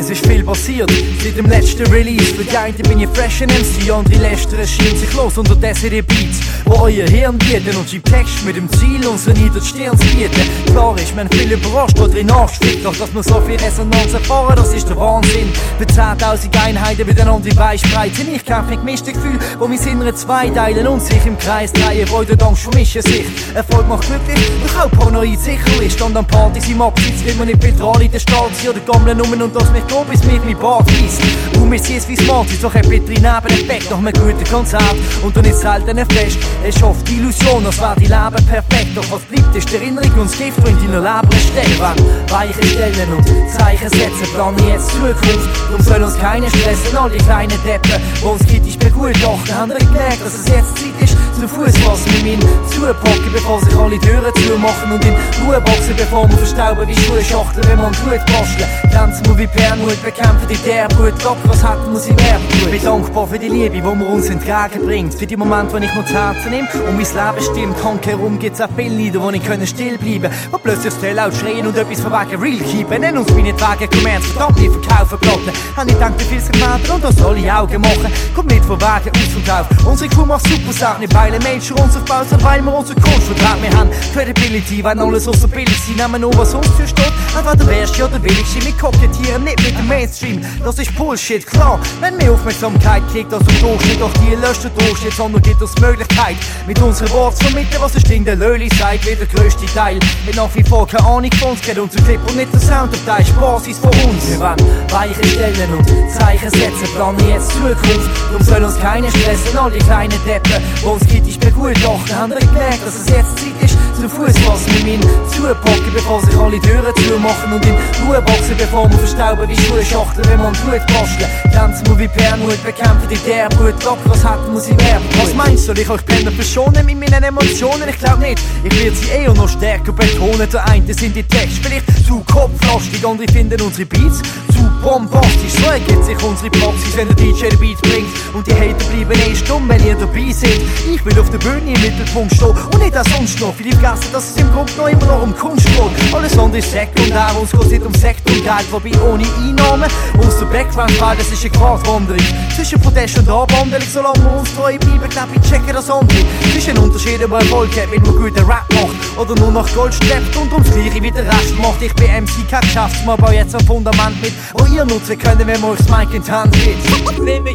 Es ist viel passiert seit dem letzten Release. Für die einen bin ich fresh in MC, andere lästern schieben sich los unter die Beats, wo euer Hirn bieten und schreibt Text mit dem Ziel, unsere nieder die Stirn zu bieten. Klar ist, man viel überrascht oder in nachgeschickt, doch dass wir so viel Resonanz erfahren, das ist der Wahnsinn. Für 10.000 Einheiten miteinander die Beispreiten. Ich kämpfe mit gemischten Gefühl, wo wir in zwei teilen und sich im Kreis drehen. Freude und Angst vermischen sich. Erfolg macht glücklich, doch auch Paranoid sicherlich. Stand an Partys im Absitz, will man nicht Petrol in der Stadt sein oder gammeln um und das mich go, bis mich mein Bart weisst. Und wir sehen es wie smart ist, doch ein bisschen Nebeneffekt nach einem guten Konzert. Und dann ist selten ein Fest. Es ist oft die Illusion, als wäre die Leben perfekt. Doch was bleibt, ist die Erinnerung und das Gift, das in deiner Leber steckt. Weiche stellen und Zeichen setzen, planen jetzt Zukunft. Darum soll uns keiner stressen, all die kleinen Deppen, die uns kritisch begutachten, haben gemerkt, dass es jetzt Zeit ist, zu Fuß fassen mit meinen zupacken, bevor sich alle Türen zumachen und in Ruhe boxen, bevor wir verstauben wie Schuhschachteln, wenn man Blut basteln. Tanzen wir wie Permut, bekämpfen die Derbrut, Gott, was hat muss ich werden tun. Ich bin dankbar für die Liebe, die mir uns entgegenbringt, für die Momente, wenn ich nur zu Herzen nehme und mein Leben stimmt. Handkehrum gibt's auch viele Lieder, wo ich still bleiben können, wo plötzlich das laut schreien und etwas von wegen real keepen. Nenn uns meine Tage Kommerz, verdammt, ich verkaufe Platten. Hab ich gedacht, wie viel sich melden und das soll ich Augen machen. Kommt nicht von Wegen ausverkauft. Unsere Crew macht super Sachen, nicht weil ein Mensch uns aufbaut, sondern weil wir unsere Kunst vertraut. Wir haben Credibility, wenn alles so billig sind, nehmen nur was uns für steht. Entweder der Beste oder der Billigste, wir kokettieren nicht mit dem Mainstream. Das ist Bullshit, klar. Wenn mehr Aufmerksamkeit kriegt als im Durchschnitt, doch die löscht der Durchschnitt, sondern gibt uns die Möglichkeit, mit unseren Worten zu vermitteln, was es in der Löli sagt, wie der grösste Teil. Mit nach wie vor keine Ahnung von uns, kennt unser Clip und nicht der Sound, auf der Spaß ist von uns. Wir wollen Weiche stellen und Zeichen setzen, planen jetzt Zukunft. Darum soll uns keiner stressen, all die kleinen Deppen, die uns kritisch begutachten, haben gemerkt, dass es jetzt Zeit ist, zu Fuß fassen mit meinen zupacken, bevor sich alle Türen zumachen und in Ruhe boxen, bevor wir verstauben wie Schuhschachteln, wenn man Blut basteln. Tanzen wir wie Permut, bekämpfen die Derbrut, Gott, was hat muss ich werden. Was meinst du, soll ich euch Penner verschonen mit meinen Emotionen? Ich glaub nicht, ich werde sie eher noch stärker betonen. Der eine sind die Texte vielleicht zu kopflastig, andere finden unsere Beats zu bombastisch. So ergibt sich unsere Popsis, wenn der DJ den Beat bringt und die Hater bleiben stumm, wenn ihr dabei seid. Ich will auf der Bühne im Mittelpunkt stehen und nicht als sonst noch. Viele vergessen, dass es im Grunde noch immer noch um Kunst geht. Alles andere ist sekundär, uns geht nicht um Sekt und Geld, wobei ohne Einnahmen unser Background war, das ist eine Gratwanderung. Zwischen Protest und Abwanderung, solange wir uns treu bleiben, glaub ich, checken das andere. Es ist ein Unterschied, ob man Erfolg hat, wenn man guten Rap macht oder nur nach Gold steppt und ums Gleiche wie der Rest macht. Ich bin MC, kein Geschäftsmann, baue jetzt ein Fundament mit, wo ihr nutzen könnt, wenn man euch das Mic in die Hand gibt. Seh mich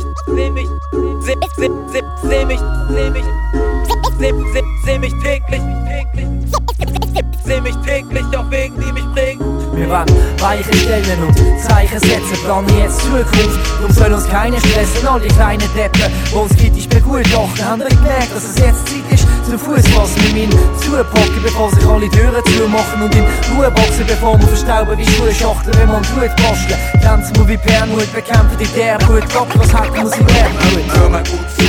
täglich, auch wegen die mich bringen. Wir wollen Weiche stellen und Zeichen setzen, planen jetzt Zukunft. Darum soll uns keiner stressen, all die kleinen Deppen, die uns kritisch begutachten, haben gemerkt, dass es jetzt Zeit ist, zu Fuß fassen mit meinen zupacken, bevor sich alle Türen zumachen und in Ruhe boxen, bevor wir verstauben wie Schuhschachteln, wenn man Blut basteln. Tanzen wir wie Permut, bekämpfen die Derbrut, Gott, was hat muss ich werden. Hör mal gut zu,